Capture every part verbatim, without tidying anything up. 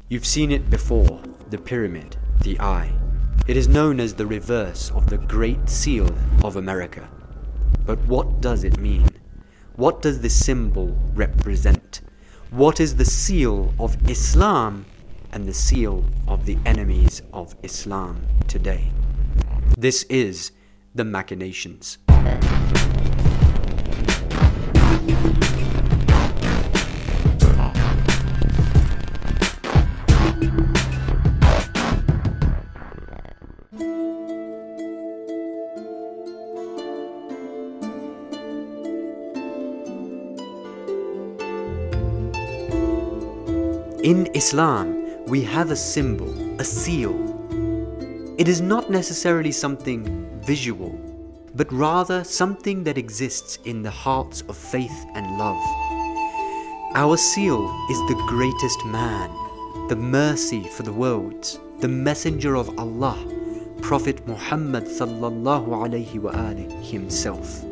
You've seen it before, the pyramid, the eye. It is known as the reverse of the Great Seal of America. But what does it mean? What does this symbol represent? What is the seal of Islam and the seal of the enemies of Islam today? This is The Machinations. In Islam, we have a symbol, a seal. It is not necessarily something visual, but rather something that exists in the hearts of faith and love. Our seal is the greatest man, the mercy for the worlds, the messenger of Allah, Prophet Muhammad sallallahu alaihi wa alihi himself.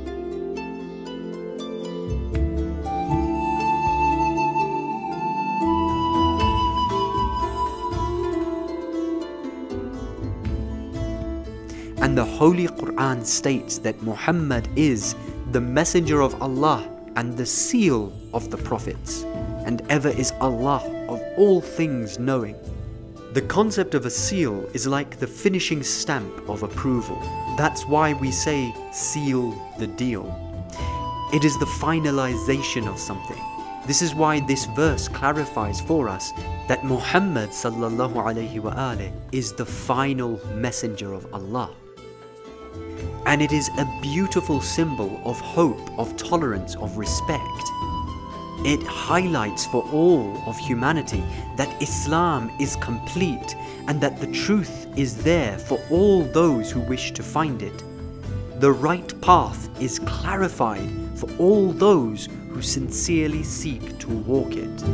And the Holy Quran states that Muhammad is the messenger of Allah and the seal of the prophets, and ever is Allah of all things knowing. The concept of a seal is like the finishing stamp of approval. That's why we say seal the deal. It is the finalization of something. This is why this verse clarifies for us that Muhammad sallallahu alaihi wa alihi is the final messenger of Allah. And it is a beautiful symbol of hope, of tolerance, of respect. It highlights for all of humanity that Islam is complete and that the truth is there for all those who wish to find it. The right path is clarified for all those who sincerely seek to walk it.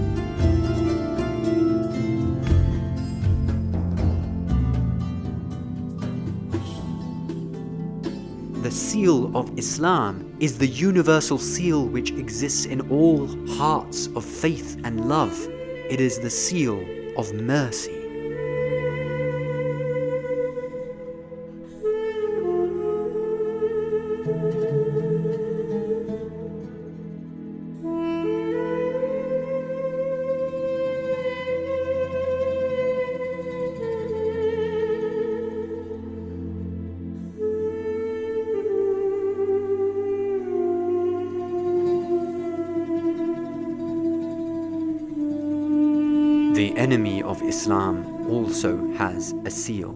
The seal of Islam is the universal seal which exists in all hearts of faith and love. It is the seal of mercy. The enemy of Islam also has a seal.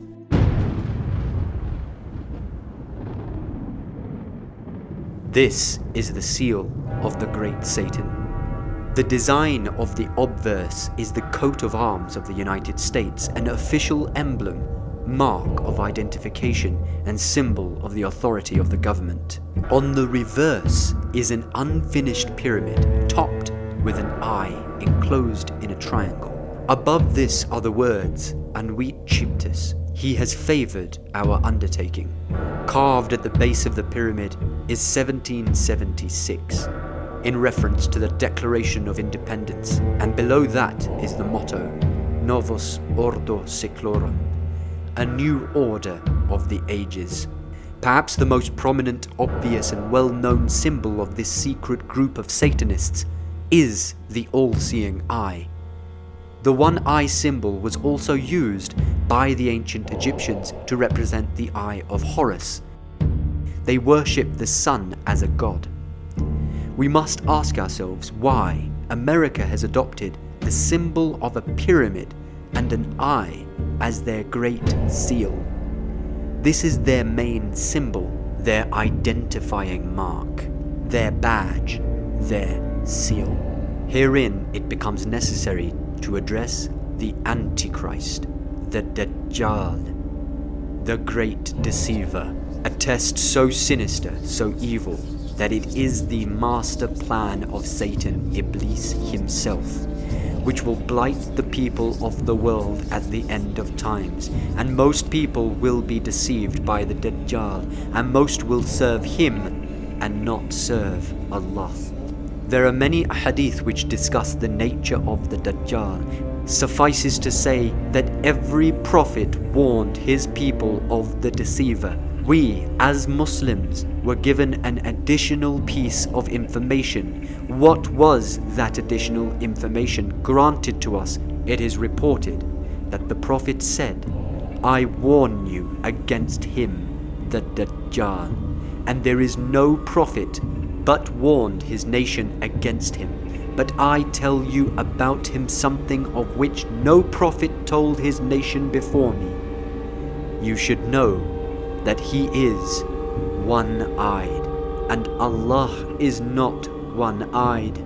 This is the seal of the great Satan. The design of the obverse is the coat of arms of the United States, an official emblem, mark of identification and symbol of the authority of the government. On the reverse is an unfinished pyramid topped with an eye enclosed in a triangle. Above this are the words, Anwit Chiptus, he has favoured our undertaking. Carved at the base of the pyramid is seventeen seventy-six, in reference to the Declaration of Independence, and below that is the motto, Novus Ordo Seclorum, a new order of the ages. Perhaps the most prominent, obvious and well-known symbol of this secret group of Satanists is the all-seeing eye. The one-eye symbol was also used by the ancient Egyptians to represent the eye of Horus. They worshipped the sun as a god. We must ask ourselves why America has adopted the symbol of a pyramid and an eye as their great seal. This is their main symbol, their identifying mark, their badge, their seal. Herein it becomes necessary to address the Antichrist, the Dajjal, the great deceiver, a test so sinister, so evil, that it is the master plan of Satan, Iblis himself, which will blight the people of the world at the end of times, and most people will be deceived by the Dajjal, and most will serve him and not serve Allah. There are many hadith which discuss the nature of the Dajjal. Suffices to say that every prophet warned his people of the deceiver. We, as Muslims, were given an additional piece of information. What was that additional information granted to us? It is reported that the Prophet said, I warn you against him, the Dajjal, and there is no prophet but warned his nation against him. But I tell you about him something of which no prophet told his nation before me. You should know that he is one-eyed, and Allah is not one-eyed.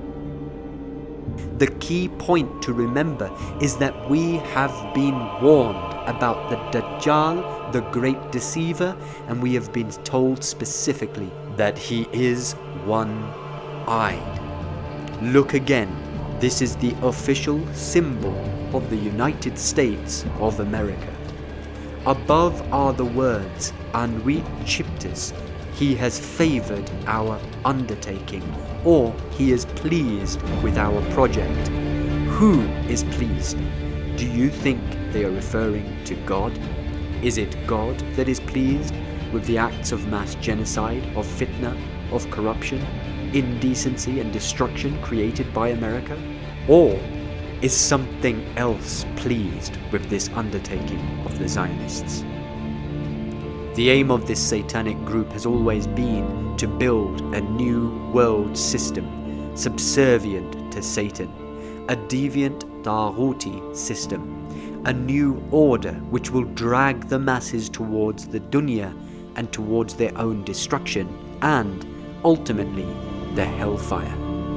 The key point to remember is that we have been warned about the Dajjal, the great deceiver, and we have been told specifically that he is one-eyed. Look again, this is the official symbol of the United States of America. Above are the words, Anwit Chiptis, he has favored our undertaking, or he is pleased with our project. Who is pleased? Do you think they are referring to God? Is it God that is pleased with the acts of mass genocide, of fitna, of corruption, indecency and destruction created by America? Or is something else pleased with this undertaking of the Zionists? The aim of this satanic group has always been to build a new world system subservient to Satan, a deviant Taghuti system, a new order which will drag the masses towards the dunya and towards their own destruction and, ultimately, the hellfire.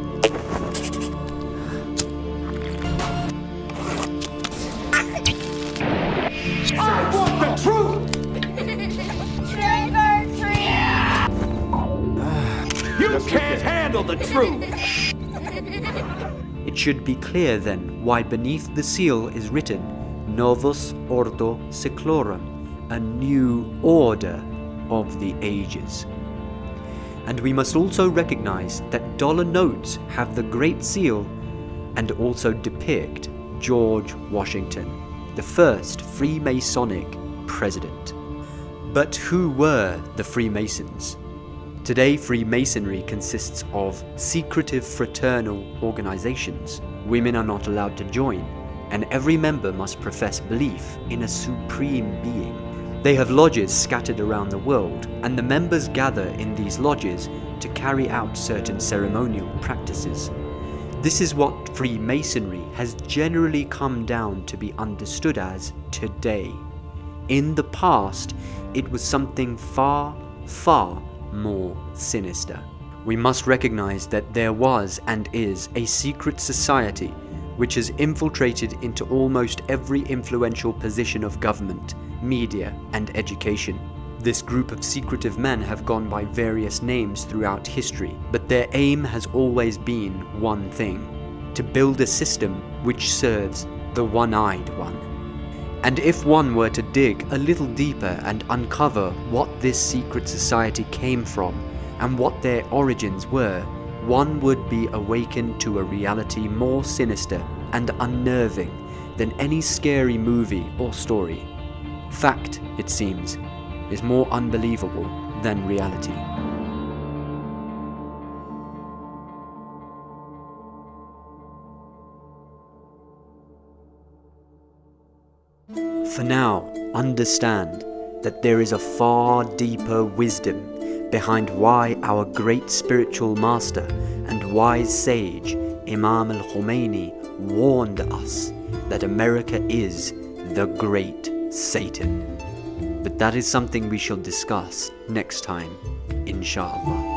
I want the truth! You can't handle the truth! It should be clear then why beneath the seal is written Novus Ordo Seclorum, a new order of the ages. And we must also recognize that dollar notes have the Great Seal and also depict George Washington, the first Freemasonic president. But who were the Freemasons? Today, Freemasonry consists of secretive fraternal organizations. Women are not allowed to join, and every member must profess belief in a supreme being. They have lodges scattered around the world, and the members gather in these lodges to carry out certain ceremonial practices. This is what Freemasonry has generally come down to be understood as today. In the past, it was something far, far more sinister. We must recognize that there was and is a secret society which has infiltrated into almost every influential position of government, media, and education. This group of secretive men have gone by various names throughout history, but their aim has always been one thing: to build a system which serves the one-eyed one. And if one were to dig a little deeper and uncover what this secret society came from and what their origins were, one would be awakened to a reality more sinister and unnerving than any scary movie or story. Fact, it seems, is more unbelievable than reality. For now, understand that there is a far deeper wisdom behind why our great spiritual master and wise sage Imam al-Khomeini warned us that America is the great Satan. But that is something we shall discuss next time, inshallah.